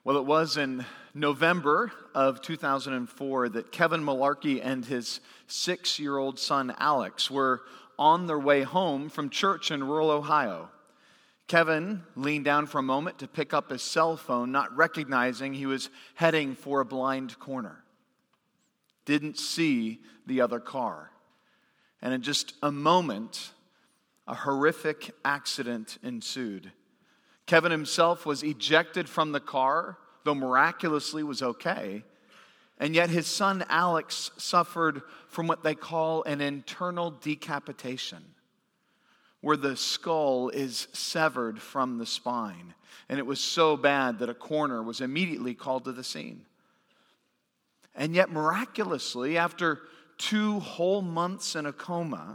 Well, it was in November of 2004 that Kevin Malarkey and his 6-year-old son Alex were on their way home from church in rural Ohio. Kevin leaned down for a moment to pick up his cell phone, not recognizing he was heading for a blind corner. Didn't see the other car. And in just a moment, a horrific accident ensued. Kevin himself was ejected from the car, though miraculously was okay. And yet his son Alex suffered from what they call an internal decapitation, where the skull is severed from the spine. And it was so bad that a coroner was immediately called to the scene. And yet miraculously, after 2 whole months in a coma,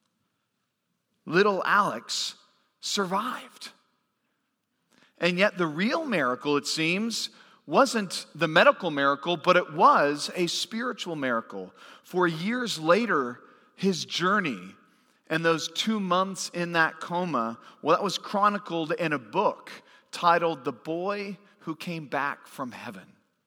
little Alex survived. And yet the real miracle, it seems, wasn't the medical miracle, but it was a spiritual miracle. For years later, his journey and those 2 months in that coma, well, that was chronicled in a book titled The Boy Who Came Back from Heaven.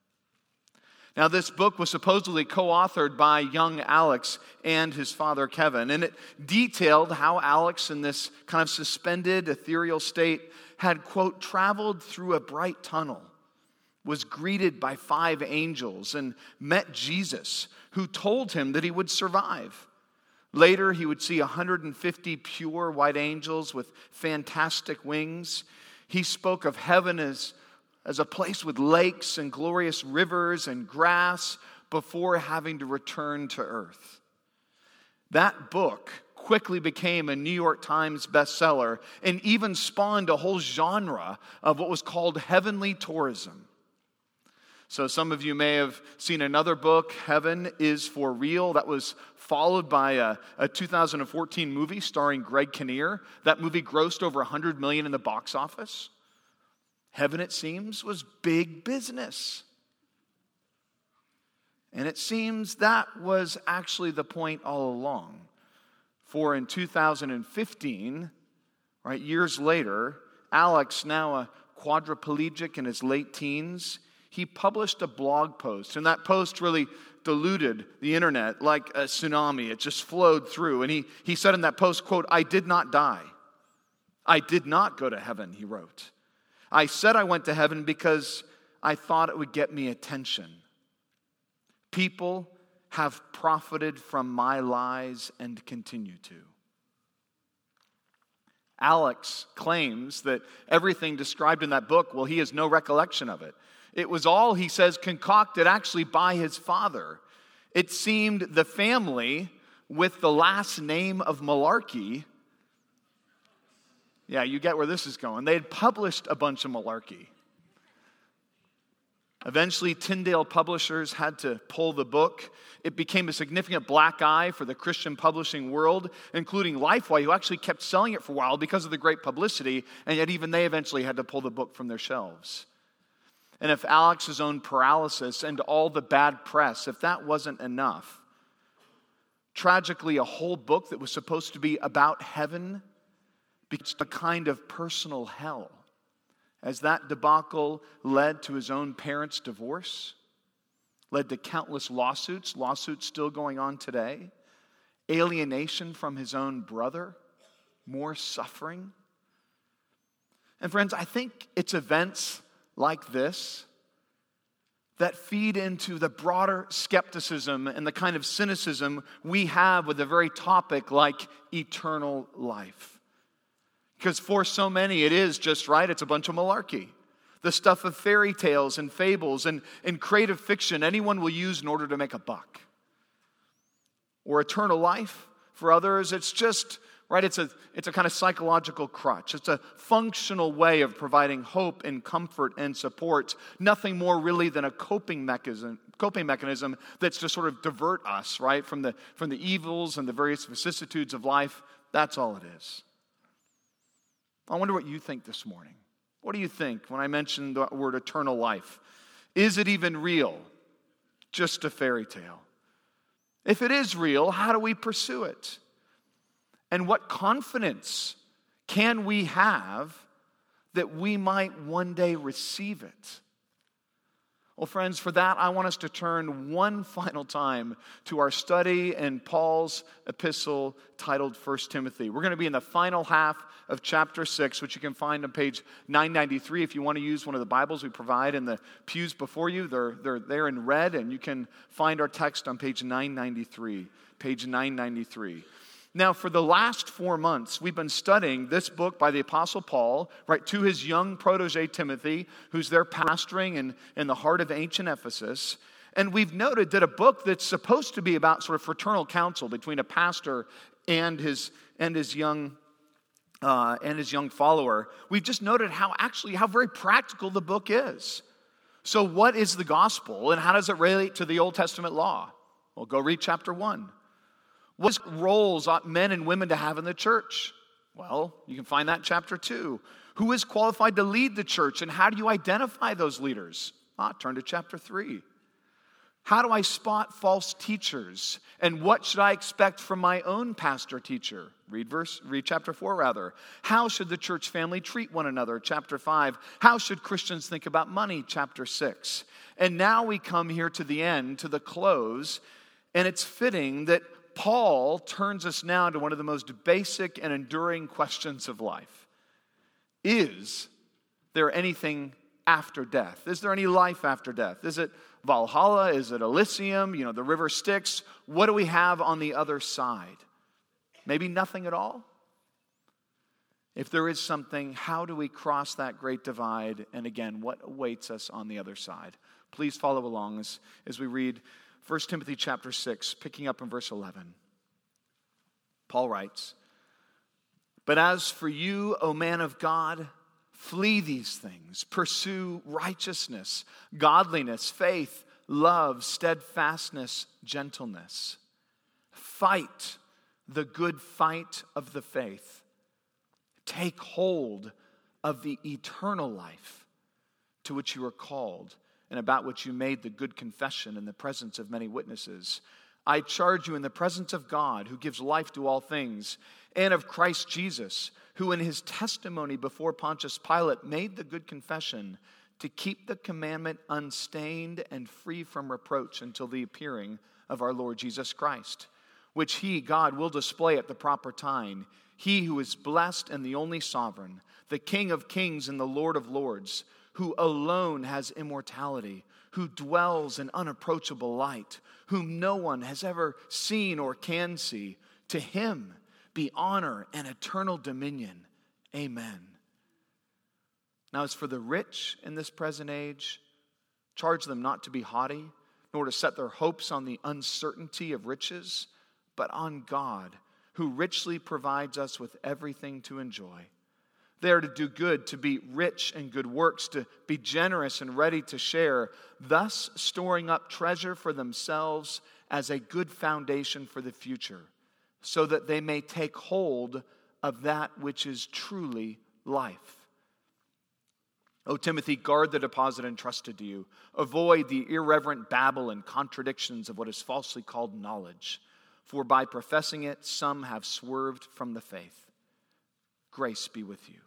Now, this book was supposedly co-authored by young Alex and his father, Kevin, and it detailed how Alex, in this kind of suspended, ethereal state, had, quote, traveled through a bright tunnel, was greeted by 5 angels, and met Jesus, who told him that he would survive. Later, he would see 150 pure white angels with fantastic wings. He spoke of heaven as a place with lakes and glorious rivers and grass before having to return to earth. That book quickly became a New York Times bestseller and even spawned a whole genre of what was called heavenly tourism. So some of you may have seen another book, Heaven is for Real. That was followed by a 2014 movie starring Greg Kinnear. That movie grossed over $100 million in the box office. Heaven, it seems, was big business. And it seems that was actually the point all along. For in 2015, right, years later, Alex, now a quadriplegic in his late teens, he published a blog post. And that post really diluted the internet like a tsunami. It just flowed through. And he said in that post, quote, "I did not die. I did not go to heaven," he wrote. "I said I went to heaven because I thought it would get me attention. People have profited from my lies and continue to." Alex claims that everything described in that book, well, he has no recollection of it. It was all, he says, concocted actually by his father. It seemed the family with the last name of Malarkey, yeah, you get where this is going. They had published a bunch of malarkey. Eventually, Tyndale Publishers had to pull the book. It became a significant black eye for the Christian publishing world, including Lifeway, who actually kept selling it for a while because of the great publicity, and yet even they eventually had to pull the book from their shelves. And if Alex's own paralysis and all the bad press, if that wasn't enough, tragically, a whole book that was supposed to be about heaven became a kind of personal hell, as that debacle led to his own parents' divorce, led to countless lawsuits still going on today, alienation from his own brother, more suffering. And friends, I think it's events like this that feed into the broader skepticism and the kind of cynicism we have with a very topic like eternal life. Because for so many, it is just right. It's a bunch of malarkey. The stuff of fairy tales and fables and creative fiction anyone will use in order to make a buck. Or eternal life, for others, it's just, right, it's a kind of psychological crutch. It's a functional way of providing hope and comfort and support. Nothing more really than a coping mechanism that's to sort of divert us, right, from the evils and the various vicissitudes of life. That's all it is. I wonder what you think this morning. What do you think when I mention the word eternal life? Is it even real? Just a fairy tale? If it is real, how do we pursue it? And what confidence can we have that we might one day receive it? Well, friends, for that, I want us to turn one final time to our study in Paul's epistle titled 1 Timothy. We're going to be in the final half of chapter 6, which you can find on page 993 if you want to use one of the Bibles we provide in the pews before you. They're there in red, and you can find our text on page 993. Page 993. Now, for the last 4 months, we've been studying this book by the Apostle Paul, right, to his young protege Timothy, who's there pastoring in the heart of ancient Ephesus. And we've noted that a book that's supposed to be about sort of fraternal counsel between a pastor and his young follower, we've just noted how very practical the book is. So what is the gospel, and how does it relate to the Old Testament law? Well, go read chapter 1. What roles ought men and women to have in the church? Well, you can find that in chapter 2. Who is qualified to lead the church, and how do you identify those leaders? Turn to chapter 3. How do I spot false teachers, and what should I expect from my own pastor teacher? Read chapter 4 rather. How should the church family treat one another? Chapter 5. How should Christians think about money? Chapter 6. And now we come here to the end, to the close, and it's fitting that Paul turns us now to one of the most basic and enduring questions of life. Is there anything after death? Is there any life after death? Is it Valhalla? Is it Elysium? The river Styx? What do we have on the other side? Maybe nothing at all? If there is something, how do we cross that great divide? And again, what awaits us on the other side? Please follow along as we read 1 Timothy chapter 6, picking up in verse 11. Paul writes, "But as for you, O man of God, flee these things. Pursue righteousness, godliness, faith, love, steadfastness, gentleness. Fight the good fight of the faith. Take hold of the eternal life to which you are called, and about which you made the good confession in the presence of many witnesses. I charge you in the presence of God, who gives life to all things, and of Christ Jesus, who in his testimony before Pontius Pilate made the good confession, to keep the commandment unstained and free from reproach until the appearing of our Lord Jesus Christ, which he, God, will display at the proper time. He who is blessed and the only sovereign, the King of kings and the Lord of lords, who alone has immortality, who dwells in unapproachable light, whom no one has ever seen or can see. To him be honor and eternal dominion. Amen. Now, as for the rich in this present age, charge them not to be haughty, nor to set their hopes on the uncertainty of riches, but on God, who richly provides us with everything to enjoy. They are to do good, to be rich in good works, to be generous and ready to share, thus storing up treasure for themselves as a good foundation for the future, so that they may take hold of that which is truly life. O Timothy, guard the deposit entrusted to you. Avoid the irreverent babble and contradictions of what is falsely called knowledge, for by professing it, some have swerved from the faith. Grace be with you.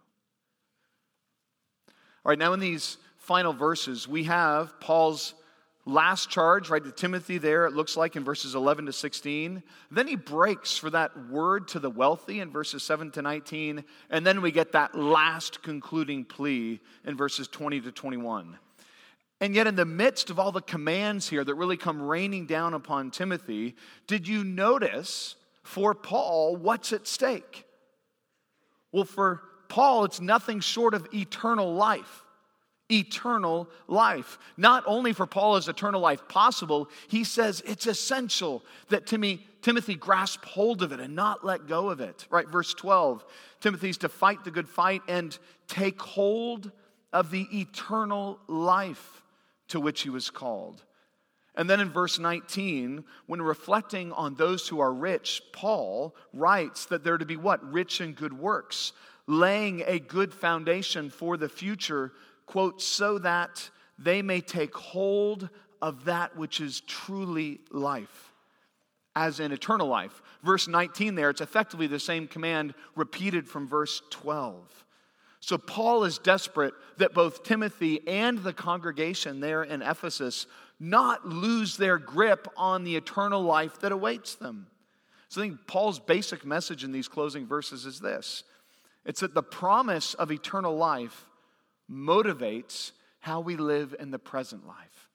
All right, now in these final verses, we have Paul's last charge, right, to Timothy there, it looks like in verses 11 to 16. Then he breaks for that word to the wealthy in verses 7 to 19. And then we get that last concluding plea in verses 20 to 21. And yet in the midst of all the commands here that really come raining down upon Timothy, did you notice for Paul what's at stake? Well, for Paul, it's nothing short of eternal life. Eternal life. Not only for Paul is eternal life possible, he says it's essential that Timothy grasp hold of it and not let go of it. Right, verse 12, Timothy's to fight the good fight and take hold of the eternal life to which he was called. And then in verse 19, when reflecting on those who are rich, Paul writes that they're to be what? Rich in good works, laying a good foundation for the future, quote, so that they may take hold of that which is truly life, as in eternal life. Verse 19 there, it's effectively the same command repeated from verse 12. So Paul is desperate that both Timothy and the congregation there in Ephesus not lose their grip on the eternal life that awaits them. So I think Paul's basic message in these closing verses is this. It's that the promise of eternal life motivates how we live in the present life.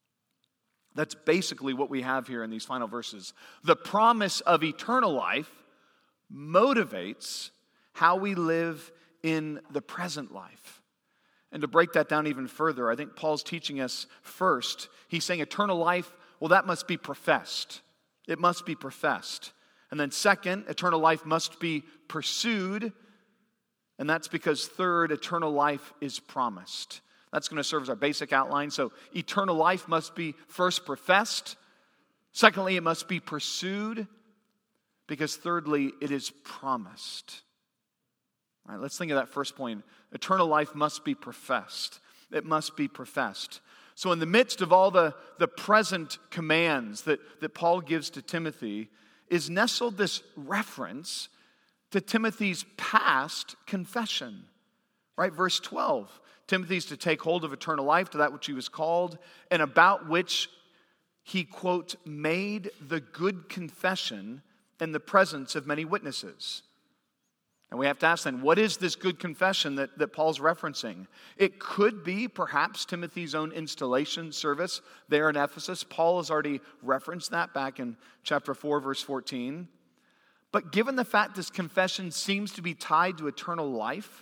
That's basically what we have here in these final verses. The promise of eternal life motivates how we live in the present life. And to break that down even further, I think Paul's teaching us first, he's saying eternal life, well, that must be professed. It must be professed. And then second, eternal life must be pursued. And that's because third, eternal life is promised. That's going to serve as our basic outline. So eternal life must be first professed. Secondly, it must be pursued. Because thirdly, it is promised. All right, let's think of that first point. Eternal life must be professed. It must be professed. So in the midst of all the present commands that Paul gives to Timothy, is nestled this reference to Timothy's past confession. Right, verse 12. Timothy's to take hold of eternal life, to that which he was called, and about which he, quote, made the good confession in the presence of many witnesses. And we have to ask then, what is this good confession that Paul's referencing? It could be perhaps Timothy's own installation service there in Ephesus. Paul has already referenced that back in chapter 4, verse 14. But given the fact this confession seems to be tied to eternal life,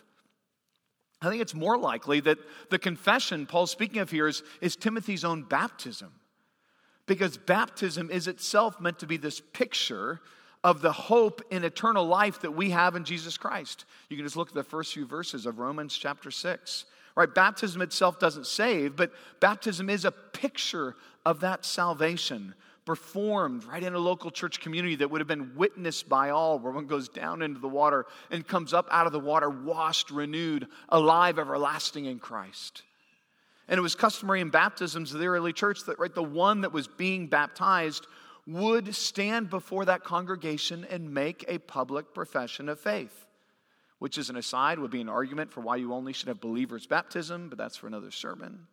I think it's more likely that the confession Paul's speaking of here is Timothy's own baptism. Because baptism is itself meant to be this picture of the hope in eternal life that we have in Jesus Christ. You can just look at the first few verses of Romans chapter 6. Right? Baptism itself doesn't save, but baptism is a picture of that salvation performed right in a local church community that would have been witnessed by all, where one goes down into the water and comes up out of the water washed, renewed, alive, everlasting in Christ. And it was customary in baptisms of the early church that the one that was being baptized would stand before that congregation and make a public profession of faith, which as an aside would be an argument for why you only should have believers' baptism, but that's for another sermon.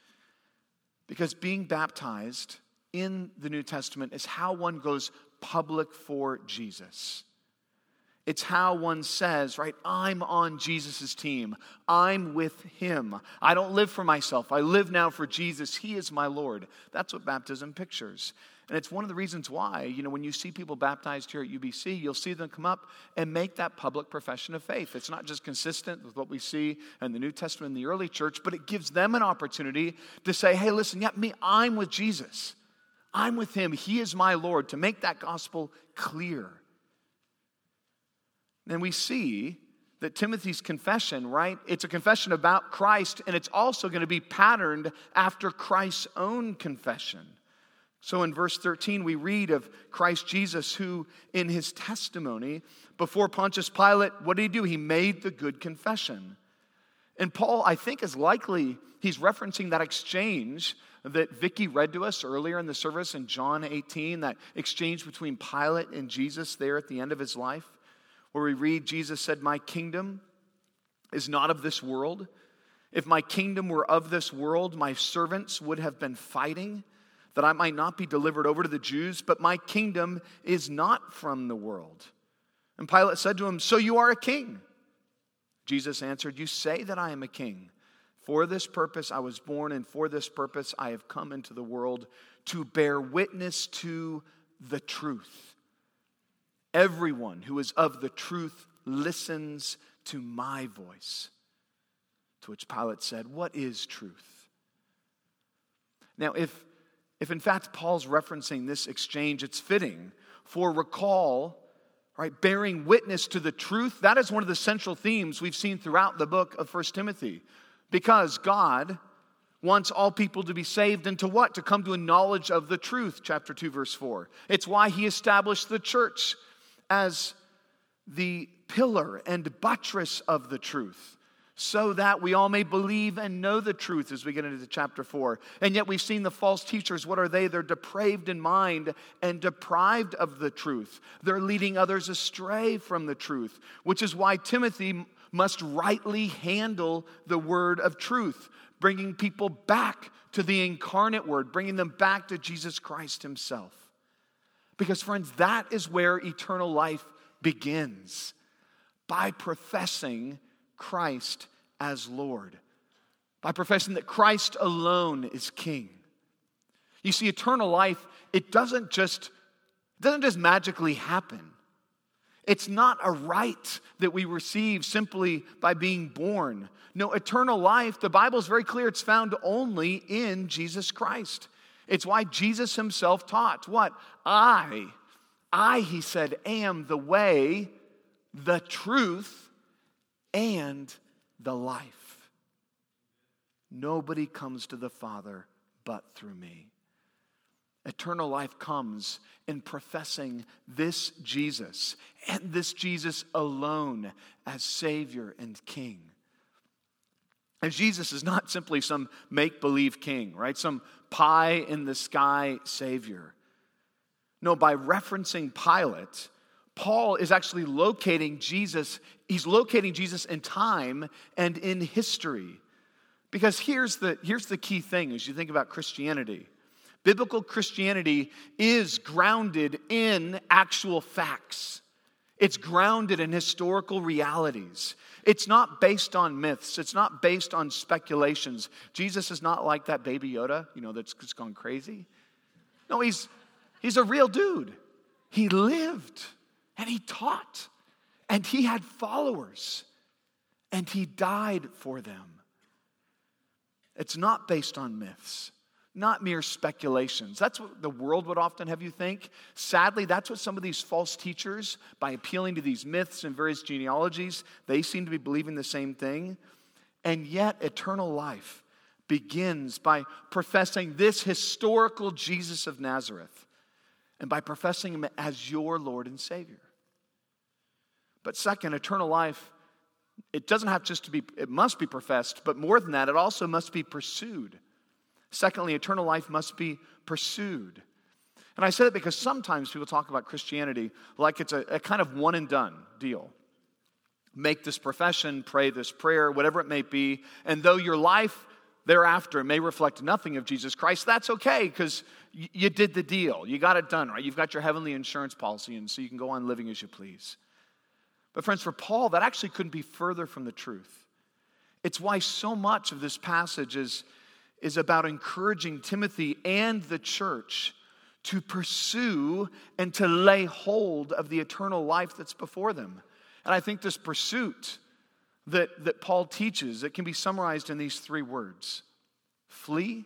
Because being baptized in the New Testament is how one goes public for Jesus. It's how one says, right, I'm on Jesus' team. I'm with him. I don't live for myself. I live now for Jesus. He is my Lord. That's what baptism pictures. And it's one of the reasons why, when you see people baptized here at UBC, you'll see them come up and make that public profession of faith. It's not just consistent with what we see in the New Testament in the early church, but it gives them an opportunity to say, hey, listen, I'm with Jesus. I'm with him. He is my Lord, to make that gospel clear. And we see that Timothy's confession, right, it's a confession about Christ, and it's also going to be patterned after Christ's own confession. So in verse 13, we read of Christ Jesus, who in his testimony before Pontius Pilate, what did he do? He made the good confession. And Paul, I think, is likely, he's referencing that exchange that Vicky read to us earlier in the service in John 18, that exchange between Pilate and Jesus there at the end of his life, where we read Jesus said, my kingdom is not of this world. If my kingdom were of this world, my servants would have been fighting, that I might not be delivered over to the Jews, but my kingdom is not from the world. And Pilate said to him, so you are a king? Jesus answered, you say that I am a king. For this purpose I was born, and for this purpose I have come into the world, to bear witness to the truth. Everyone who is of the truth listens to my voice. To which Pilate said, what is truth? Now, if in fact Paul's referencing this exchange, it's fitting, for recall, right, bearing witness to the truth, that is one of the central themes we've seen throughout the book of 1 Timothy. Because God wants all people to be saved and to what? To come to a knowledge of the truth, chapter 2, verse 4. It's why he established the church as the pillar and buttress of the truth, so that we all may believe and know the truth as we get into chapter 4. And yet we've seen the false teachers. What are they? They're depraved in mind and deprived of the truth. They're leading others astray from the truth, which is why Timothy must rightly handle the word of truth, bringing people back to the incarnate word, bringing them back to Jesus Christ himself. Because friends, that is where eternal life begins, by professing Christ as Lord, by professing that Christ alone is King. You see, eternal life, it doesn't just magically happen. It's not a right that we receive simply by being born. No, eternal life, the Bible is very clear, it's found only in Jesus Christ. It's why Jesus himself taught what? I, he said, am the way, the truth, and the life. Nobody comes to the Father but through me. Eternal life comes in professing this Jesus, and this Jesus alone, as Savior and King. And Jesus is not simply some make-believe king, right? Some pie-in-the-sky Savior. No, by referencing Pilate, Paul is actually locating Jesus. He's locating Jesus in time and in history. Because here's the key thing as you think about Christianity. Biblical Christianity is grounded in actual facts. It's grounded in historical realities. It's not based on myths. It's not based on speculations. Jesus is not like that baby Yoda, that's just gone crazy. No, he's a real dude. He lived and he taught and he had followers and he died for them. It's not based on myths. Not mere speculations. That's what the world would often have you think. Sadly, that's what some of these false teachers, by appealing to these myths and various genealogies, they seem to be believing the same thing. And yet, eternal life begins by professing this historical Jesus of Nazareth and by professing him as your Lord and Savior. But second, eternal life, it doesn't have just to be, it must be professed, but more than that, it also must be pursued. Secondly, eternal life must be pursued. And I say that because sometimes people talk about Christianity like it's a kind of one and done deal. Make this profession, pray this prayer, whatever it may be, and though your life thereafter may reflect nothing of Jesus Christ, that's okay because you did the deal. You got it done, right? You've got your heavenly insurance policy, and so you can go on living as you please. But friends, for Paul, that actually couldn't be further from the truth. It's why so much of this passage is about encouraging Timothy and the church to pursue and to lay hold of the eternal life that's before them. And I think this pursuit that Paul teaches, it can be summarized in these three words: flee,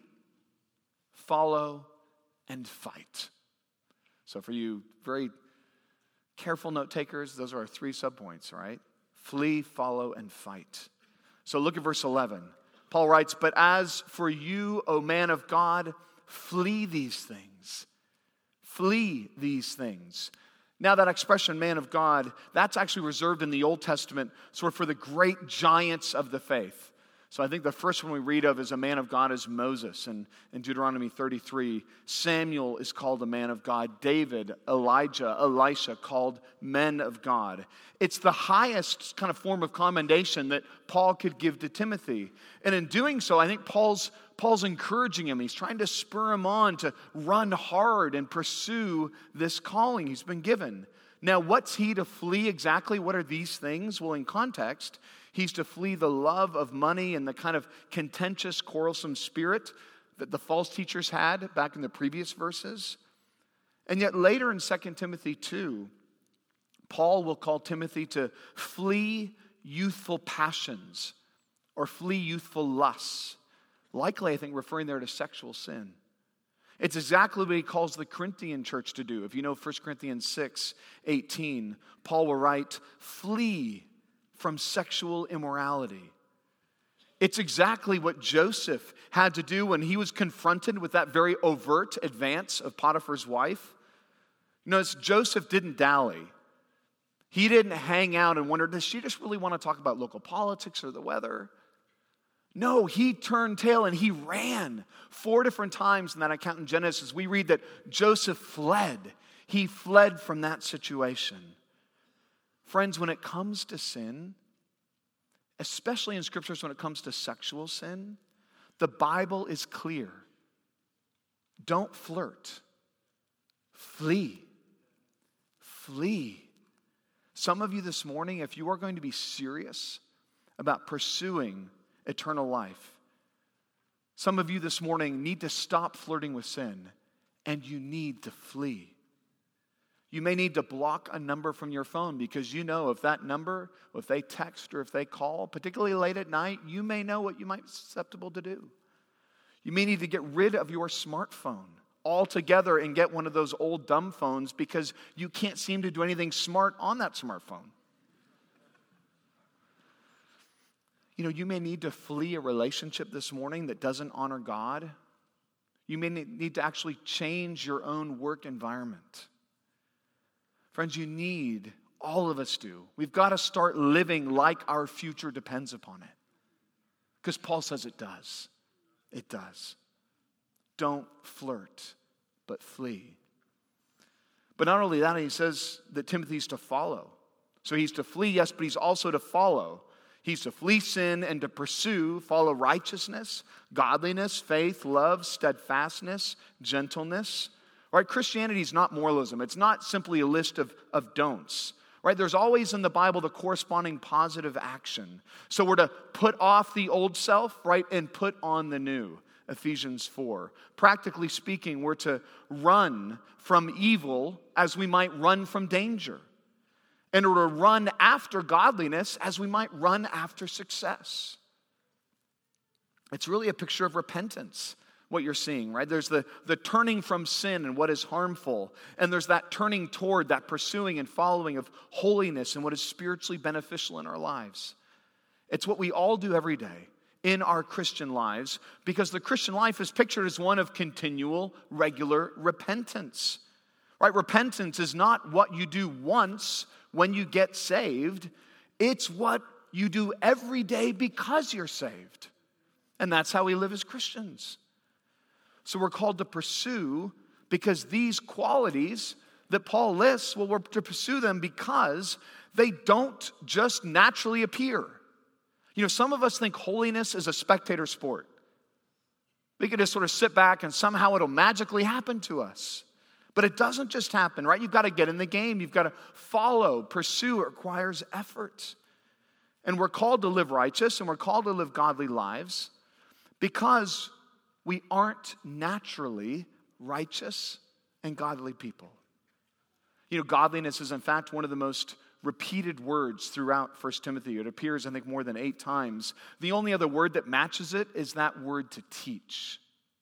follow, and fight. So for you very careful note takers, those are our three subpoints, all right? Flee, follow, and fight. So look at verse 11. Paul writes, "But as for you, O man of God, flee these things." Flee these things. Now that expression, man of God, that's actually reserved in the Old Testament sort of for the great giants of the faith. So I think the first one we read of as a man of God is Moses. And in Deuteronomy 33, Samuel is called a man of God. David, Elijah, Elisha called men of God. It's the highest kind of form of commendation that Paul could give to Timothy. And in doing so, I think Paul's encouraging him. He's trying to spur him on to run hard and pursue this calling he's been given. Now, what's he to flee exactly? What are these things? Well, in context, he's to flee the love of money and the kind of contentious, quarrelsome spirit that the false teachers had back in the previous verses. And yet later in 2 Timothy 2, Paul will call Timothy to flee youthful passions or flee youthful lusts. Likely, I think, referring there to sexual sin. It's exactly what he calls the Corinthian church to do. If you know 1 Corinthians 6:18, Paul will write, "Flee from sexual immorality." It's exactly what Joseph had to do when he was confronted with that very overt advance of Potiphar's wife. Notice Joseph didn't dally. He didn't hang out and wonder, does she just really want to talk about local politics or the weather? No, he turned tail and he ran. 4 different times in that account in Genesis, we read that Joseph fled. He fled from that situation. Friends, when it comes to sin, especially in scriptures when it comes to sexual sin, the Bible is clear. Don't flirt. Flee. Flee. Some of you this morning, if you are going to be serious about pursuing eternal life, some of you this morning need to stop flirting with sin, and you need to flee. You may need to block a number from your phone because you know if that number, or if they text or if they call, particularly late at night, you may know what you might be susceptible to do. You may need to get rid of your smartphone altogether and get one of those old dumb phones because you can't seem to do anything smart on that smartphone. You may need to flee a relationship this morning that doesn't honor God. You may need to actually change your own work environment. Friends, all of us do. We've got to start living like our future depends upon it. Because Paul says it does. It does. Don't flirt, but flee. But not only that, he says that Timothy's to follow. So he's to flee, yes, but he's also to follow. He's to flee sin and to follow righteousness, godliness, faith, love, steadfastness, gentleness. Right? Christianity is not moralism. It's not simply a list of don'ts. Right? There's always in the Bible the corresponding positive action. So we're to put off the old self, right, and put on the new. Ephesians 4. Practically speaking, we're to run from evil as we might run from danger. And we're to run after godliness as we might run after success. It's really a picture of repentance, what you're seeing, right? There's the turning from sin and what is harmful. And there's that turning toward, that pursuing and following of holiness and what is spiritually beneficial in our lives. It's what we all do every day in our Christian lives, because the Christian life is pictured as one of continual, regular repentance. Right? Repentance is not what you do once when you get saved. It's what you do every day because you're saved. And that's how we live as Christians. So we're called to pursue because these qualities that Paul lists, well, we're to pursue them because they don't just naturally appear. Some of us think holiness is a spectator sport. We can just sort of sit back and somehow it'll magically happen to us. But it doesn't just happen, right? You've got to get in the game. You've got to follow, pursue. It requires effort. And we're called to live righteous and we're called to live godly lives because we aren't naturally righteous and godly people. Godliness is in fact one of the most repeated words throughout 1 Timothy. It appears, I think, more than 8 times. The only other word that matches it is that word to teach.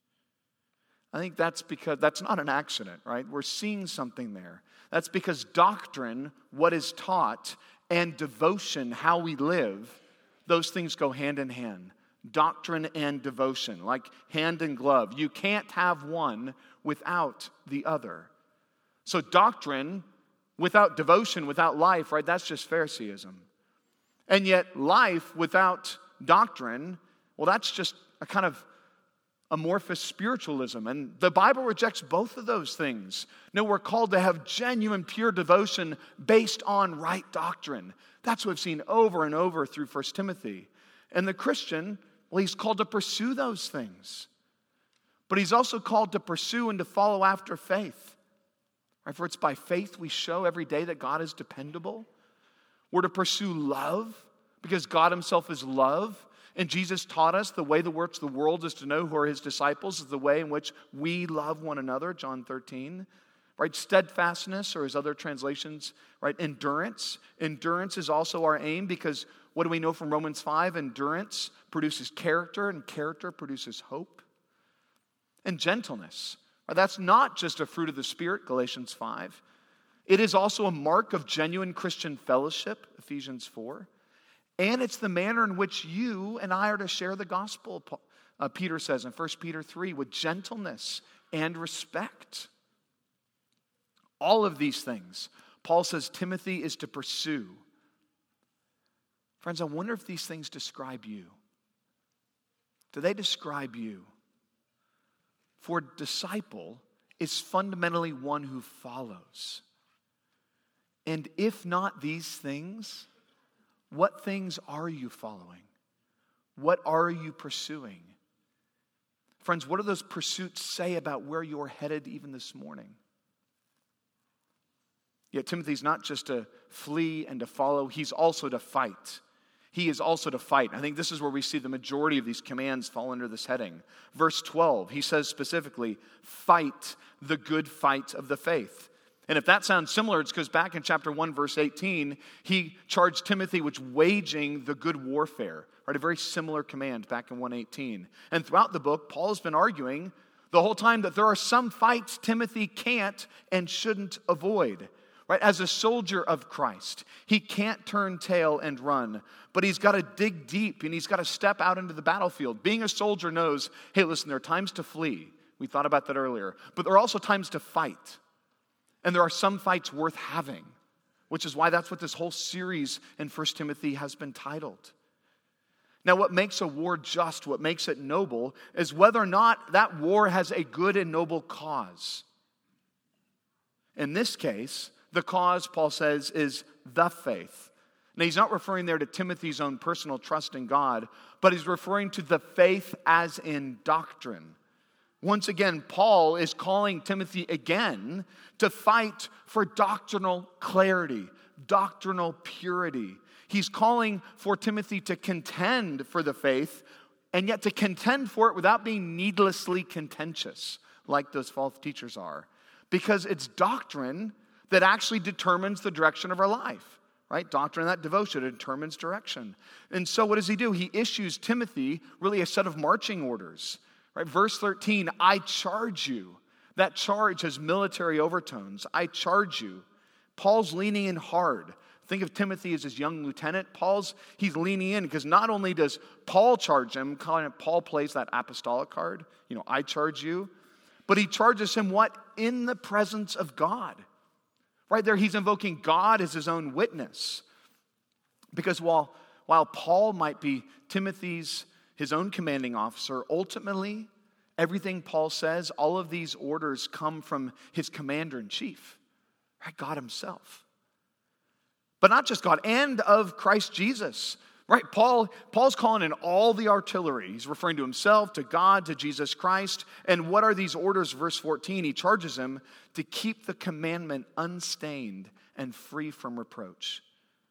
I think that's because that's not an accident, right? We're seeing something there. That's because doctrine, what is taught, and devotion, how we live, those things go hand in hand. Doctrine and devotion, like hand and glove. You can't have one without the other. So doctrine without devotion, without life, right? That's just Phariseeism. And yet life without doctrine, well, that's just a kind of amorphous spiritualism. And the Bible rejects both of those things. No, we're called to have genuine, pure devotion based on right doctrine. That's what we've seen over and over through 1 Timothy. And the Christian, well, he's called to pursue those things. But he's also called to pursue and to follow after faith. Right? For it's by faith we show every day that God is dependable. We're to pursue love because God himself is love. And Jesus taught us the way that works the world is to know who are his disciples, is the way in which we love one another, John 13. Right? Steadfastness, or as other translations, right? Endurance. Endurance is also our aim because what do we know from Romans 5? Endurance produces character, and character produces hope. And gentleness. Right? That's not just a fruit of the Spirit, Galatians 5. It is also a mark of genuine Christian fellowship, Ephesians 4. And it's the manner in which you and I are to share the gospel, Peter says in 1 Peter 3, with gentleness and respect. All of these things, Paul says Timothy is to pursue. Friends, I wonder if these things describe you. Do they describe you? For disciple is fundamentally one who follows. And if not these things, What things are you following? What are you pursuing? Friends, what do those pursuits say about where you're headed even this morning? Yet Timothy's not just to flee and to follow, he's also to fight. He is also to fight. I think this is where we see the majority of these commands fall under this heading. Verse 12, he says specifically, fight the good fight of the faith. And if that sounds similar, it's because back in chapter 1, verse 18, he charged Timothy with waging the good warfare. Right, a very similar command back in 1:18. And throughout the book, Paul has been arguing the whole time that there are some fights Timothy can't and shouldn't avoid. Right? As a soldier of Christ, he can't turn tail and run, but he's got to dig deep and he's got to step out into the battlefield. Being a soldier knows, hey, listen, there are times to flee. We thought about that earlier. But there are also times to fight. And there are some fights worth having, which is why that's what this whole series in 1 Timothy has been titled. Now, what makes a war just, what makes it noble, is whether or not that war has a good and noble cause. In this case, the cause, Paul says, is the faith. Now, he's not referring there to Timothy's own personal trust in God, but he's referring to the faith as in doctrine. Once again, Paul is calling Timothy again to fight for doctrinal clarity, doctrinal purity. He's calling for Timothy to contend for the faith, and yet to contend for it without being needlessly contentious, like those false teachers are. Because it's doctrine that actually determines the direction of our life, right? Doctrine, that devotion, it determines direction. And so what does he do? He issues Timothy really a set of marching orders, right? Verse 13, I charge you. That charge has military overtones. I charge you. Paul's leaning in hard. Think of Timothy as his young lieutenant. He's leaning in because not only does Paul charge him, Paul plays that apostolic card, I charge you, but he charges him what? In the presence of God. Right there, he's invoking God as his own witness. Because while Paul might be his own commanding officer, ultimately, everything Paul says, all of these orders come from his commander-in-chief, right? God himself. But not just God, and of Christ Jesus. Right? Paul's calling in all the artillery. He's referring to himself, to God, to Jesus Christ. And what are these orders? Verse 14, he charges him to keep the commandment unstained and free from reproach.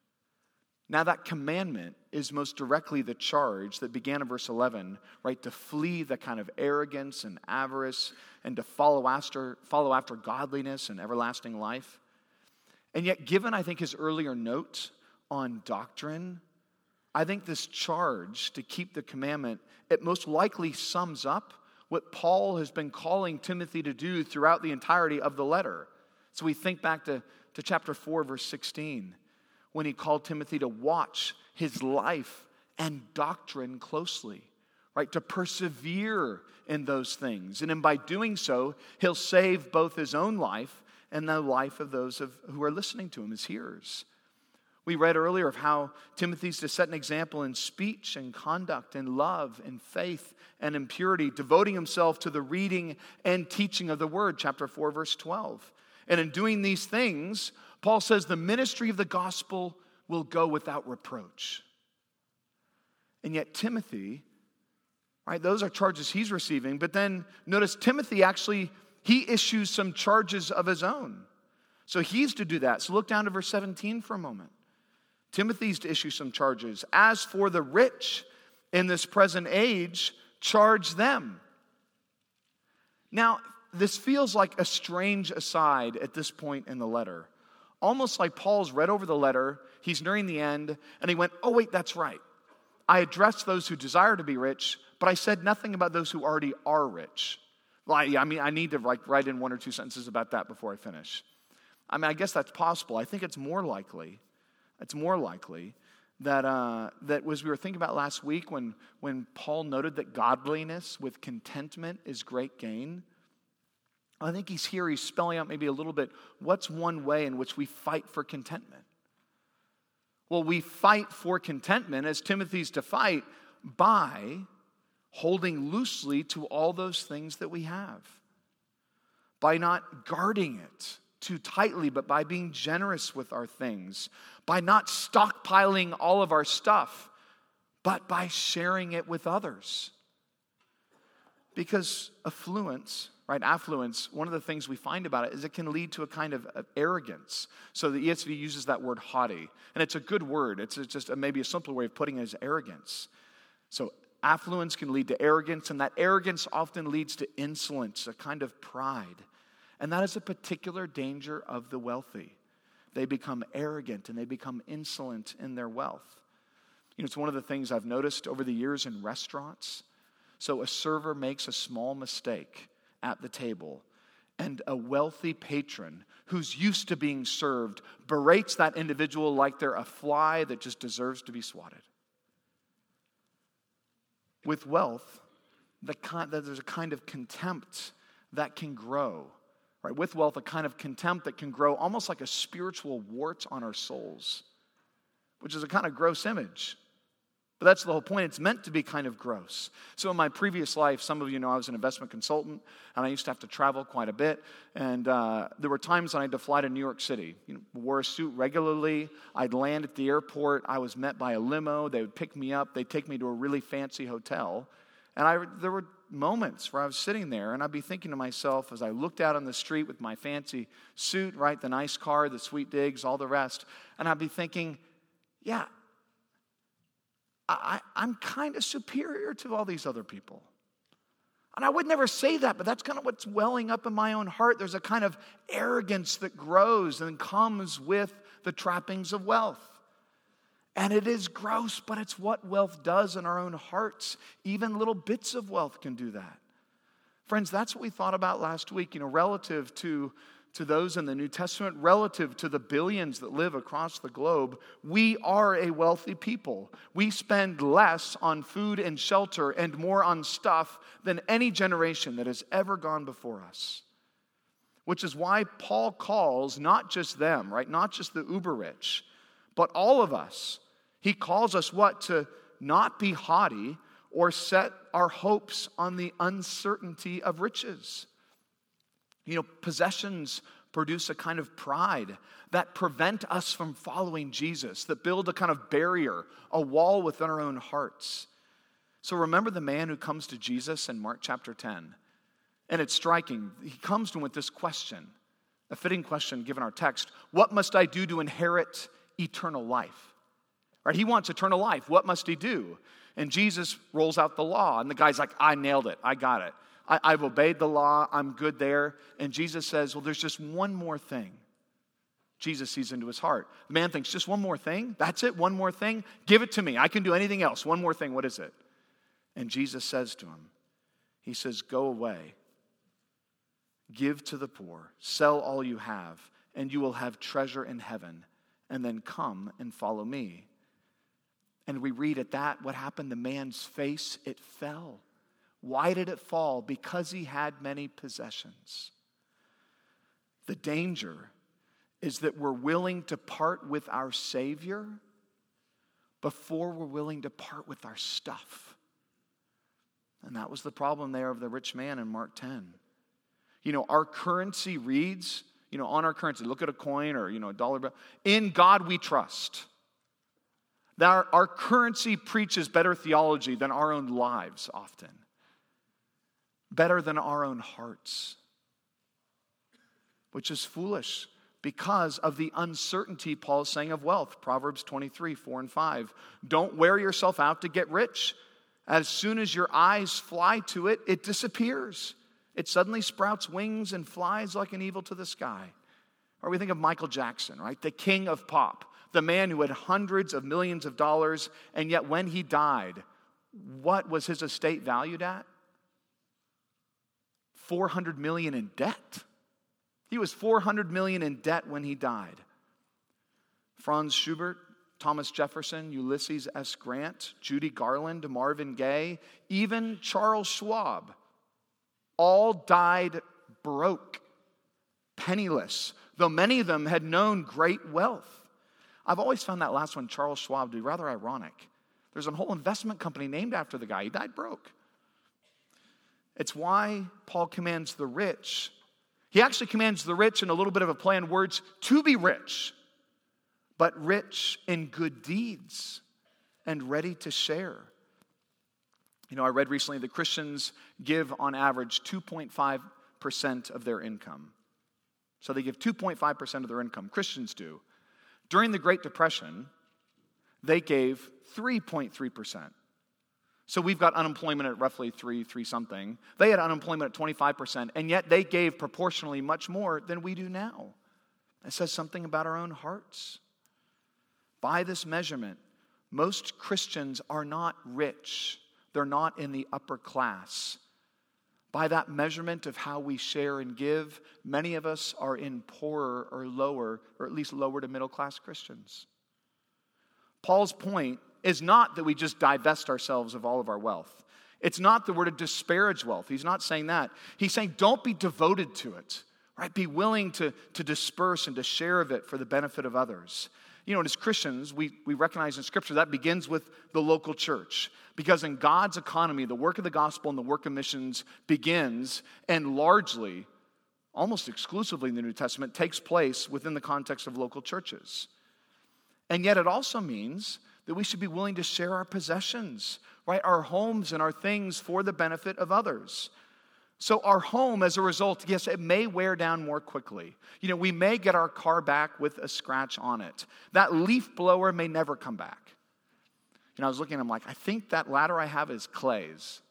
Now that commandment is most directly the charge that began in verse 11, right? To flee the kind of arrogance and avarice and to follow after godliness and everlasting life. And yet, given, I think, his earlier note on doctrine, I think this charge to keep the commandment, it most likely sums up what Paul has been calling Timothy to do throughout the entirety of the letter. So we think back to chapter 4, verse 16, when he called Timothy to watch his life and doctrine closely, right? To persevere in those things. And by doing so, he'll save both his own life and the life of those who are listening to him, his hearers. We read earlier of how Timothy's to set an example in speech and conduct, in love, in faith, and in purity, devoting himself to the reading and teaching of the word, chapter 4, verse 12. And in doing these things, Paul says the ministry of the gospel will go without reproach. And yet Timothy, right, those are charges he's receiving, but then notice Timothy actually, he issues some charges of his own. So he's to do that. So look down to verse 17 for a moment. Timothy's to issue some charges. As for the rich in this present age, charge them. Now, this feels like a strange aside at this point in the letter. Almost like Paul's read over the letter, he's nearing the end, and he went, oh wait, that's right. I addressed those who desire to be rich, but I said nothing about those who already are rich. I need to write in one or two sentences about that before I finish. I guess that's possible. I think it's more likely that as we were thinking about last week when Paul noted that godliness with contentment is great gain, I think he's spelling out maybe a little bit what's one way in which we fight for contentment. Well, we fight for contentment, as Timothy's to fight, by holding loosely to all those things that we have, by not guarding it, too tightly, but by being generous with our things, by not stockpiling all of our stuff, but by sharing it with others. Because affluence, one of the things we find about it is it can lead to a kind of arrogance. So the ESV uses that word haughty, and it's a good word. It's just maybe a simpler way of putting it is arrogance. So affluence can lead to arrogance, and that arrogance often leads to insolence, a kind of pride. And that is a particular danger of the wealthy. They become arrogant and they become insolent in their wealth. It's one of the things I've noticed over the years in restaurants. So a server makes a small mistake at the table, and a wealthy patron who's used to being served berates that individual like they're a fly that just deserves to be swatted. With wealth, there's a kind of contempt that can grow. Right? With wealth, a kind of contempt that can grow almost like a spiritual wart on our souls, which is a kind of gross image. But that's the whole point. It's meant to be kind of gross. So in my previous life, some of you know I was an investment consultant, and I used to have to travel quite a bit. And there were times when I had to fly to New York City. Wore a suit regularly. I'd land at the airport. I was met by a limo. They would pick me up. They'd take me to a really fancy hotel. And there were moments where I was sitting there, and I'd be thinking to myself as I looked out on the street with my fancy suit, the nice car, the sweet digs, all the rest, and I'd be thinking, yeah, I'm kind of superior to all these other people. And I would never say that, but that's kind of what's welling up in my own heart. There's a kind of arrogance that grows and comes with the trappings of wealth. And it is gross, but it's what wealth does in our own hearts. Even little bits of wealth can do that. Friends, that's what we thought about last week, relative to those in the New Testament, relative to the billions that live across the globe. We are a wealthy people. We spend less on food and shelter and more on stuff than any generation that has ever gone before us. Which is why Paul calls not just them, not just the uber rich, but all of us. He calls us to not be haughty or set our hopes on the uncertainty of riches. Possessions produce a kind of pride that prevent us from following Jesus, that build a kind of barrier, a wall within our own hearts. So remember the man who comes to Jesus in Mark chapter 10. And it's striking. He comes to him with this question, a fitting question given our text. What must I do to inherit eternal life? Right? He wants eternal life. What must he do? And Jesus rolls out the law. And the guy's like, I nailed it. I got it. I've obeyed the law. I'm good there. And Jesus says, well, there's just one more thing. Jesus sees into his heart. The man thinks, just one more thing? That's it? One more thing? Give it to me. I can do anything else. One more thing. What is it? And Jesus says to him, he says, go away. Give to the poor. Sell all you have, and you will have treasure in heaven. And then come and follow me. And we read at that, what happened? The man's face, it fell. Why did it fall? Because he had many possessions. The danger is that we're willing to part with our Savior before we're willing to part with our stuff. And that was the problem there of the rich man in Mark 10. Our currency reads, on our currency, look at a coin or, a dollar bill. In God we trust. That our currency preaches better theology than our own lives often. Better than our own hearts. Which is foolish because of the uncertainty Paul is saying of wealth. Proverbs 23, 4 and 5. Don't wear yourself out to get rich. As soon as your eyes fly to it, it disappears. It suddenly sprouts wings and flies like an eagle to the sky. Or we think of Michael Jackson, the king of pop. The man who had hundreds of millions of dollars, and yet when he died, what was his estate valued at? $400 million in debt. He was $400 million in debt when he died. Franz Schubert, Thomas Jefferson, Ulysses S. Grant, Judy Garland, Marvin Gaye, even Charles Schwab, all died broke, penniless, though many of them had known great wealth. I've always found that last one, Charles Schwab, to be rather ironic. There's a whole investment company named after the guy. He died broke. It's why Paul commands the rich. He actually commands the rich, in a little bit of a play on words, to be rich, but rich in good deeds and ready to share. I read recently that Christians give on average 2.5% of their income. So they give 2.5% of their income. Christians do. During the Great Depression, they gave 3.3%. So we've got unemployment at roughly 3 something. They had unemployment at 25%, and yet they gave proportionally much more than we do now. It says something about our own hearts. By this measurement, most Christians are not rich. They're not in the upper class. By that measurement of how we share and give, many of us are in poorer or lower, or at least lower to middle class Christians. Paul's point is not that we just divest ourselves of all of our wealth. It's not that we're to disparage wealth. He's not saying that. He's saying don't be devoted to it, right? Be willing to disperse and to share of it for the benefit of others. And as Christians, we recognize in Scripture that begins with the local church. Because in God's economy, the work of the gospel and the work of missions begins and largely, almost exclusively in the New Testament, takes place within the context of local churches. And yet it also means that we should be willing to share our possessions, right? Our homes and our things for the benefit of others. So our home, as a result, yes, it may wear down more quickly. We may get our car back with a scratch on it. That leaf blower may never come back. I was looking, I'm like, I think that ladder I have is Clay's.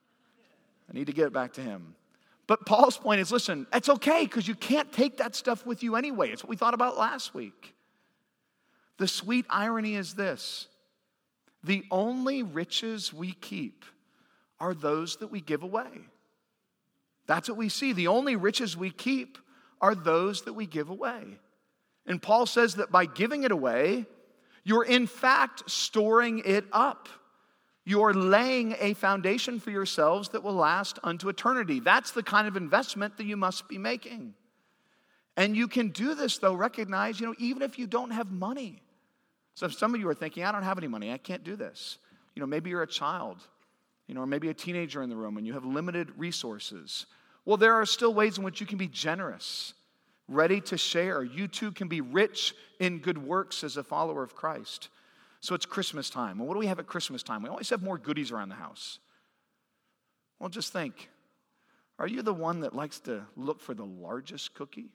I need to get it back to him. But Paul's point is, listen, it's okay because you can't take that stuff with you anyway. It's what we thought about last week. The sweet irony is this: the only riches we keep are those that we give away. That's what we see. The only riches we keep are those that we give away. And Paul says that by giving it away, you're in fact storing it up. You're laying a foundation for yourselves that will last unto eternity. That's the kind of investment that you must be making. And you can do this, though, recognize, even if you don't have money. So if some of you are thinking, I don't have any money, I can't do this. Maybe you're a child, or maybe a teenager in the room and you have limited resources. Well, there are still ways in which you can be generous, ready to share. You too can be rich in good works as a follower of Christ. So it's Christmas time. And what do we have at Christmas time? We always have more goodies around the house. Well, just think, are you the one that likes to look for the largest cookie?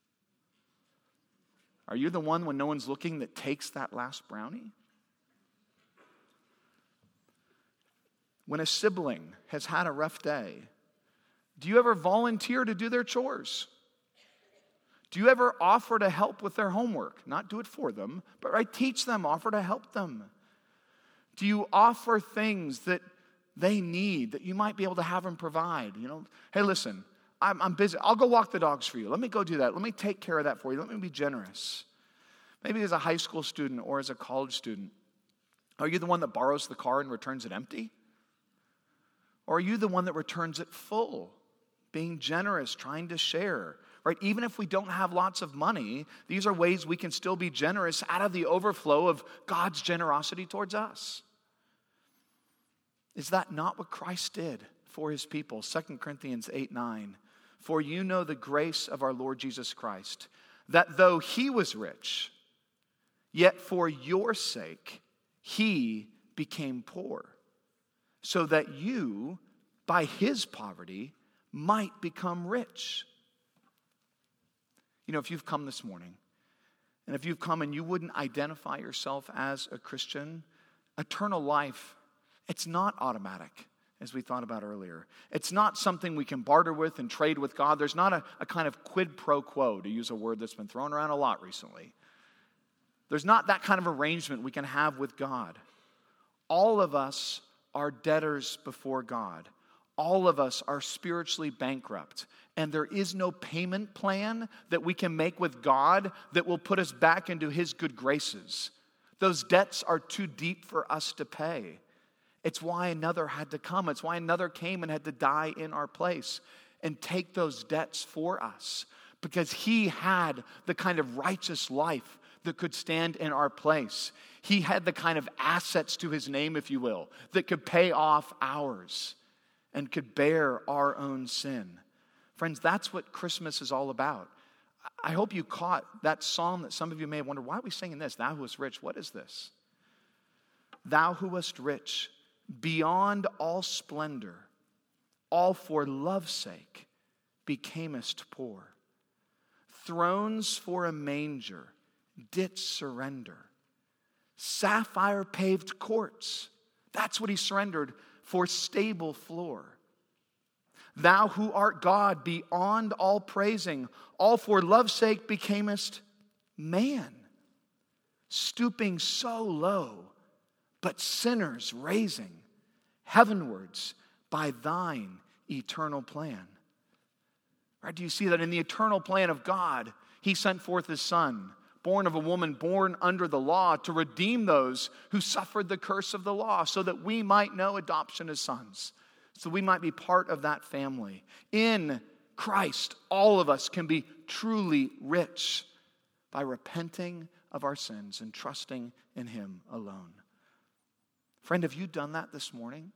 Are you the one when no one's looking that takes that last brownie? When a sibling has had a rough day, do you ever volunteer to do their chores? Do you ever offer to help with their homework? Not do it for them, but teach them, offer to help them. Do you offer things that they need that you might be able to have them provide? Hey, listen, I'm busy. I'll go walk the dogs for you. Let me go do that. Let me take care of that for you. Let me be generous. Maybe as a high school student or as a college student, are you the one that borrows the car and returns it empty? Or are you the one that returns it full, being generous, trying to share? Right? Even if we don't have lots of money, these are ways we can still be generous out of the overflow of God's generosity towards us. Is that not what Christ did for his people? 2 Corinthians 8:9. For you know the grace of our Lord Jesus Christ, that though he was rich, yet for your sake he became poor, so that you, by his poverty, might become rich. If you've come this morning, and if you've come and you wouldn't identify yourself as a Christian, eternal life, it's not automatic, as we thought about earlier. It's not something we can barter with and trade with God. There's not a kind of quid pro quo, to use a word that's been thrown around a lot recently. There's not that kind of arrangement we can have with God. All of us are debtors before God. All of us are spiritually bankrupt. And there is no payment plan that we can make with God that will put us back into his good graces. Those debts are too deep for us to pay. It's why another had to come. It's why another came and had to die in our place and take those debts for us. Because he had the kind of righteous life that could stand in our place. He had the kind of assets to his name, if you will, that could pay off ours and could bear our own sin. Friends, that's what Christmas is all about. I hope you caught that song that some of you may have wondered, why are we singing this? Thou who wast rich, what is this? Thou who wast rich, beyond all splendor, all for love's sake, becamest poor. Thrones for a manger didst surrender. Sapphire paved courts, that's what he surrendered, for stable floor. Thou who art God, beyond all praising, all for love's sake becamest man, stooping so low, but sinners raising heavenwards by thine eternal plan. Right? Do you see that in the eternal plan of God, he sent forth his Son, born of a woman, born under the law, to redeem those who suffered the curse of the law, so that we might know adoption as sons, so we might be part of that family. In Christ, all of us can be truly rich by repenting of our sins and trusting in him alone. Friend, have you done that this morning?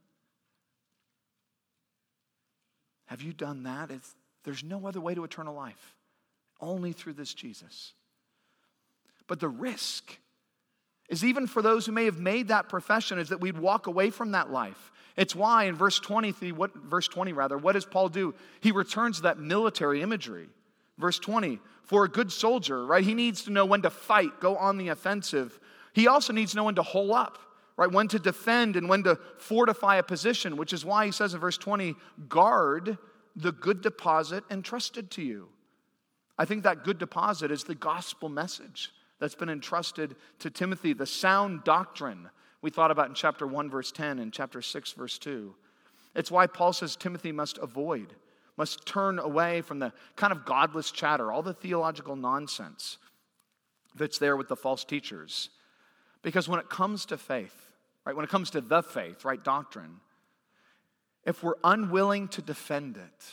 Have you done that? There's no other way to eternal life, only through this Jesus. But the risk is, even for those who may have made that profession, is that we'd walk away from that life. It's why in verse 20, what does Paul do? He returns to that military imagery. Verse 20, for a good soldier, right, he needs to know when to fight, go on the offensive. He also needs to know when to hole up, right, when to defend and when to fortify a position, which is why he says in verse 20, guard the good deposit entrusted to you. I think that good deposit is the gospel message that's been entrusted to Timothy, the sound doctrine we thought about in chapter 1, verse 10, and chapter 6, verse 2. It's why Paul says Timothy must turn away from the kind of godless chatter, all the theological nonsense that's there with the false teachers. Because when it comes to faith, right, when it comes to the faith, right, doctrine, if we're unwilling to defend it,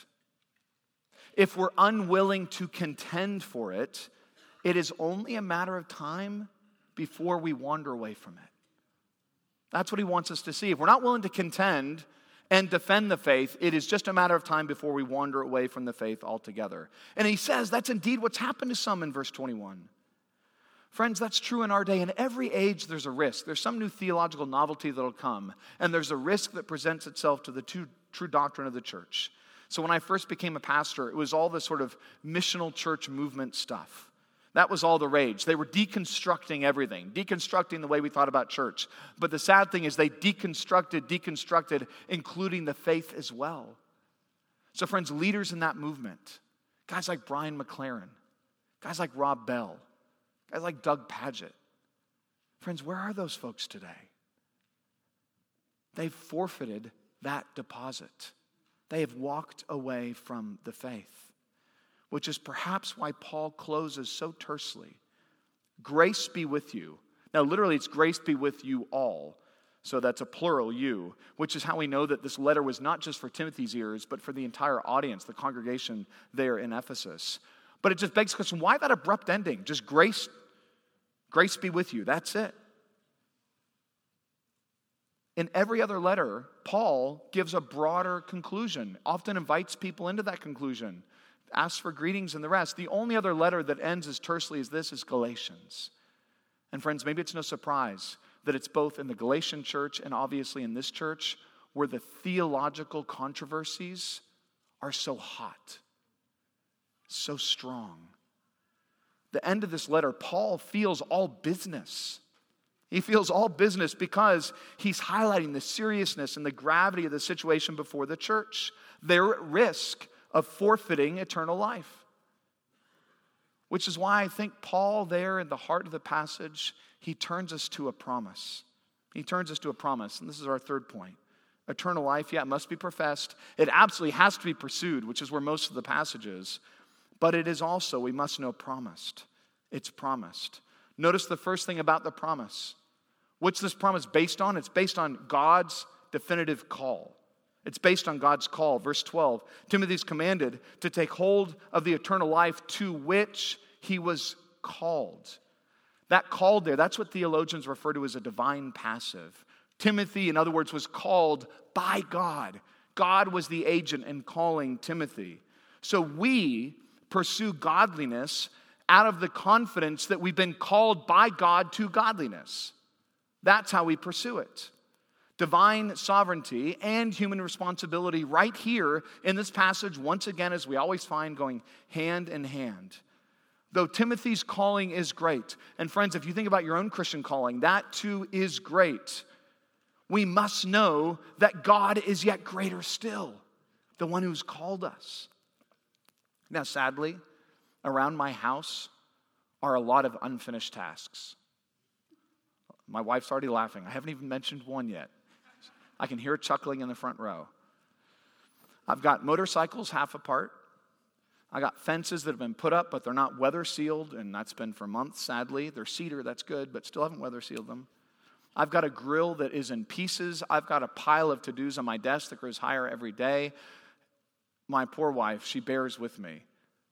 if we're unwilling to contend for it, it is only a matter of time before we wander away from it. That's what he wants us to see. If we're not willing to contend and defend the faith, it is just a matter of time before we wander away from the faith altogether. And he says that's indeed what's happened to some in verse 21. Friends, that's true in our day. In every age, there's a risk. There's some new theological novelty that'll come, and there's a risk that presents itself to the true doctrine of the church. So when I first became a pastor, it was all the sort of missional church movement stuff. That was all the rage. They were deconstructing everything, deconstructing the way we thought about church. But the sad thing is they deconstructed, including the faith as well. So friends, leaders in that movement, guys like Brian McLaren, guys like Rob Bell, guys like Doug Padgett. Friends, where are those folks today? They've forfeited that deposit. They have walked away from the faith, which is perhaps why Paul closes so tersely. Grace be with you. Now, literally, it's grace be with you all. So that's a plural, you, which is how we know that this letter was not just for Timothy's ears, but for the entire audience, the congregation there in Ephesus. But it just begs the question, why that abrupt ending? Just grace be with you. That's it. In every other letter, Paul gives a broader conclusion, often invites people into that conclusion, asks for greetings and the rest. The only other letter that ends as tersely as this is Galatians. And friends, maybe it's no surprise that it's both in the Galatian church and obviously in this church where the theological controversies are so hot, so strong. The end of this letter, Paul feels all business. He feels all business because he's highlighting the seriousness and the gravity of the situation before the church. They're at risk of forfeiting eternal life. Which is why I think Paul there in the heart of the passage, he turns us to a promise. He turns us to a promise, and this is our third point. Eternal life, yeah, it must be professed. It absolutely has to be pursued, which is where most of the passage is. But it is also, we must know, promised. It's promised. Notice the first thing about the promise. What's this promise based on? It's based on God's definitive call. It's based on God's call. Verse 12, Timothy's commanded to take hold of the eternal life to which he was called. That called there, that's what theologians refer to as a divine passive. Timothy, in other words, was called by God. God was the agent in calling Timothy. So we pursue godliness out of the confidence that we've been called by God to godliness. That's how we pursue it. Divine sovereignty and human responsibility right here in this passage, once again, as we always find, going hand in hand. Though Timothy's calling is great, and friends, if you think about your own Christian calling, that too is great. We must know that God is yet greater still, the one who's called us. Now, sadly, around my house are a lot of unfinished tasks. My wife's already laughing. I haven't even mentioned one yet. I can hear chuckling in the front row. I've got motorcycles half apart. I got fences that have been put up, but they're not weather sealed, and that's been for months, sadly. They're cedar, that's good, but still haven't weather sealed them. I've got a grill that is in pieces. I've got a pile of to-dos on my desk that grows higher every day. My poor wife, she bears with me.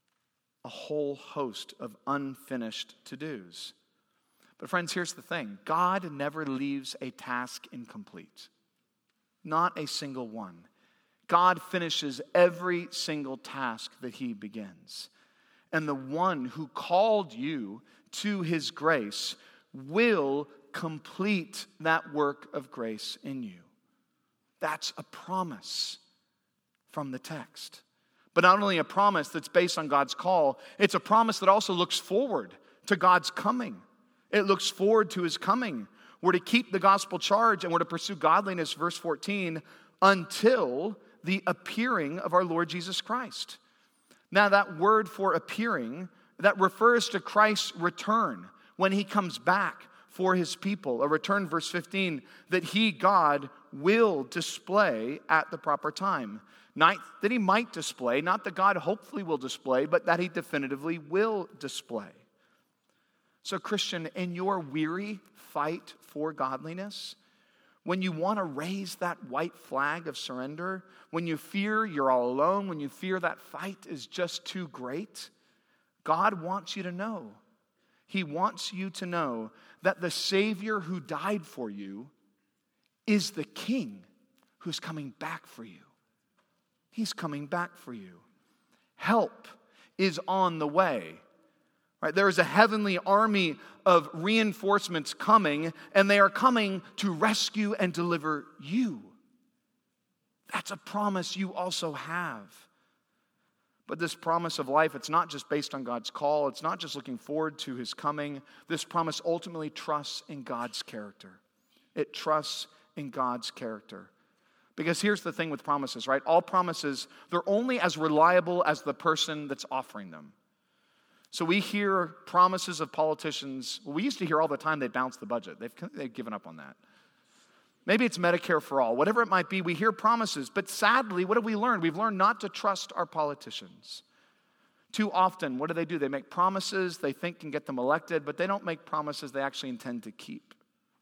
A whole host of unfinished to-dos. But friends, here's the thing. God never leaves a task incomplete. Not a single one. God finishes every single task that he begins. And the one who called you to his grace will complete that work of grace in you. That's a promise from the text. But not only a promise that's based on God's call, it's a promise that also looks forward to God's coming. It looks forward to his coming. We're to keep the gospel charge and we're to pursue godliness, verse 14, until the appearing of our Lord Jesus Christ. Now that word for appearing, that refers to Christ's return when he comes back for his people. A return, verse 15, that he, God, will display at the proper time. Not that he might display, not that God hopefully will display, but that he definitively will display. So Christian, in your weary fight for godliness, when you want to raise that white flag of surrender, when you fear you're all alone, when you fear that fight is just too great, God wants you to know. He wants you to know that the Savior who died for you is the King who's coming back for you. He's coming back for you. Help is on the way. Right? There is a heavenly army of reinforcements coming, and they are coming to rescue and deliver you. That's a promise you also have. But this promise of life, it's not just based on God's call. It's not just looking forward to his coming. This promise ultimately trusts in God's character. It trusts in God's character. Because here's the thing with promises, right? All promises, they're only as reliable as the person that's offering them. So we hear promises of politicians. Well, we used to hear all the time they'd bounce the budget. They've given up on that. Maybe it's Medicare for all. Whatever it might be, we hear promises. But sadly, what have we learned? We've learned not to trust our politicians. Too often, what do? They make promises they think can get them elected, but they don't make promises they actually intend to keep.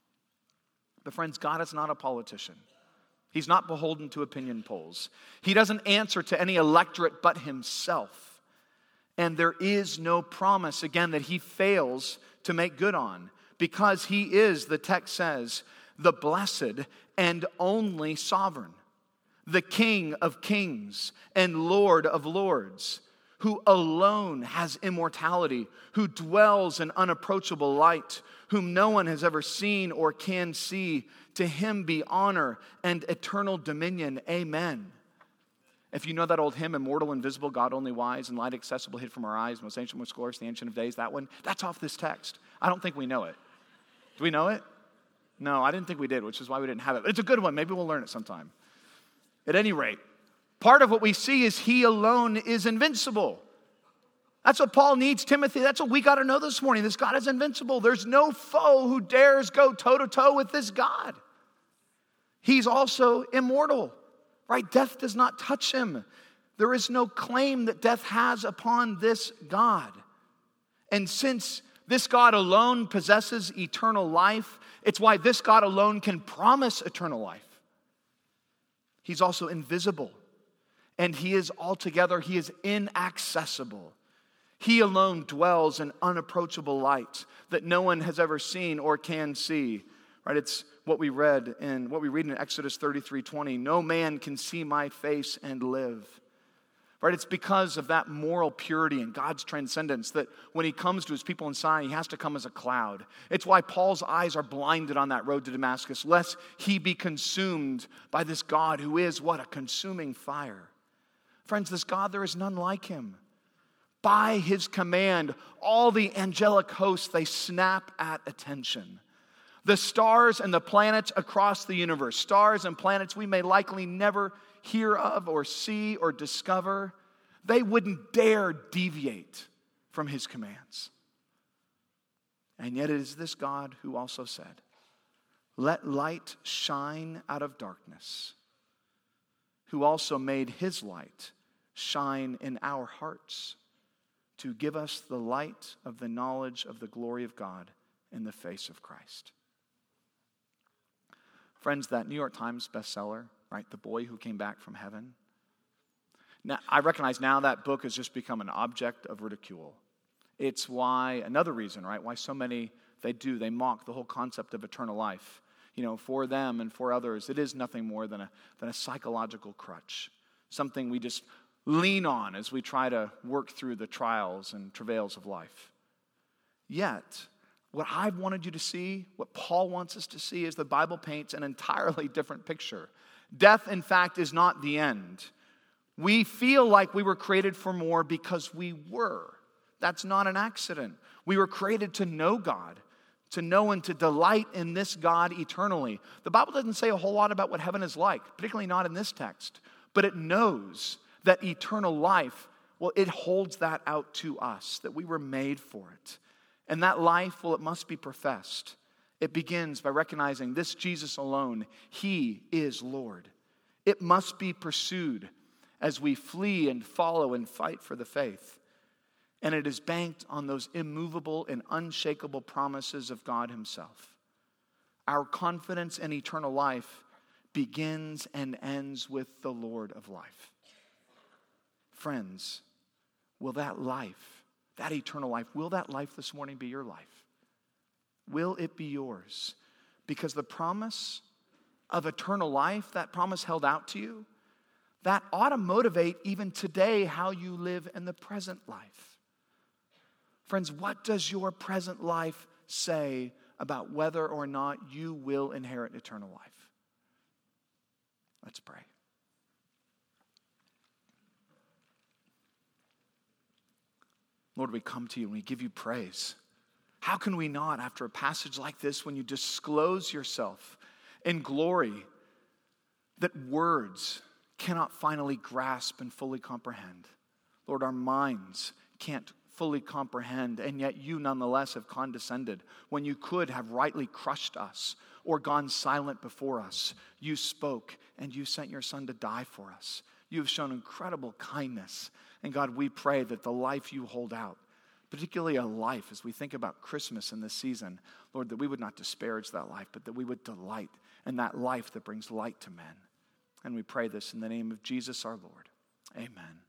But friends, God is not a politician. He's not beholden to opinion polls. He doesn't answer to any electorate but himself. And there is no promise, again, that he fails to make good on. Because he is, the text says, the blessed and only sovereign. The King of kings and Lord of lords. Who alone has immortality. Who dwells in unapproachable light. Whom no one has ever seen or can see. To him be honor and eternal dominion. Amen. If you know that old hymn, Immortal, Invisible, God Only Wise, and Light Accessible, Hid from Our Eyes, Most Ancient, Most Glorious, the Ancient of Days, that one, that's off this text. I don't think we know it. Do we know it? No, I didn't think we did, which is why we didn't have it. It's a good one. Maybe we'll learn it sometime. At any rate, part of what we see is he alone is invincible. That's what Paul needs Timothy. That's what we got to know this morning. This God is invincible. There's no foe who dares go toe-to-toe with this God. He's also immortal. Right? Death does not touch him. There is no claim that death has upon this God. And since this God alone possesses eternal life, it's why this God alone can promise eternal life. He's also invisible. And he is inaccessible. He alone dwells in unapproachable light that no one has ever seen or can see. Right? It's what we read in Exodus 33:20. No man can see my face and live. Right? It's because of that moral purity and God's transcendence that when he comes to his people in Sinai, he has to come as a cloud. It's why Paul's eyes are blinded on that road to Damascus, lest he be consumed by this God who is what? A consuming fire. Friends, this God, there is none like him. By his command, all the angelic hosts, they snap at attention. The stars and the planets across the universe, stars and planets we may likely never hear of or see or discover, they wouldn't dare deviate from his commands. And yet it is this God who also said, "Let light shine out of darkness," who also made his light shine in our hearts to give us the light of the knowledge of the glory of God in the face of Christ. Friends, that New York Times bestseller, right, The Boy Who Came Back from Heaven. Now, I recognize now that book has just become an object of ridicule. It's why, another reason, right, why so many, they mock the whole concept of eternal life. You know, for them and for others, it is nothing more than a psychological crutch, something we just lean on as we try to work through the trials and travails of life. Yet, what I wanted you to see, what Paul wants us to see, is the Bible paints an entirely different picture. Death, in fact, is not the end. We feel like we were created for more because we were. That's not an accident. We were created to know God, to know and to delight in this God eternally. The Bible doesn't say a whole lot about what heaven is like, particularly not in this text, but it knows that eternal life, well, it holds that out to us, that we were made for it. And that life, well, it must be professed. It begins by recognizing this Jesus alone, he is Lord. It must be pursued as we flee and follow and fight for the faith. And it is banked on those immovable and unshakable promises of God himself. Our confidence in eternal life begins and ends with the Lord of life. Friends, will that life, that eternal life, will that life this morning be your life? Will it be yours? Because the promise of eternal life, that promise held out to you, that ought to motivate even today how you live in the present life. Friends, what does your present life say about whether or not you will inherit eternal life? Let's pray. Lord, we come to you and we give you praise. How can we not, after a passage like this, when you disclose yourself in glory that words cannot finally grasp and fully comprehend? Lord, our minds can't fully comprehend, and yet you nonetheless have condescended. When you could have rightly crushed us or gone silent before us, you spoke and you sent your Son to die for us. You have shown incredible kindness. And God, we pray that the life you hold out, particularly a life as we think about Christmas in this season, Lord, that we would not disparage that life, but that we would delight in that life that brings light to men. And we pray this in the name of Jesus our Lord. Amen.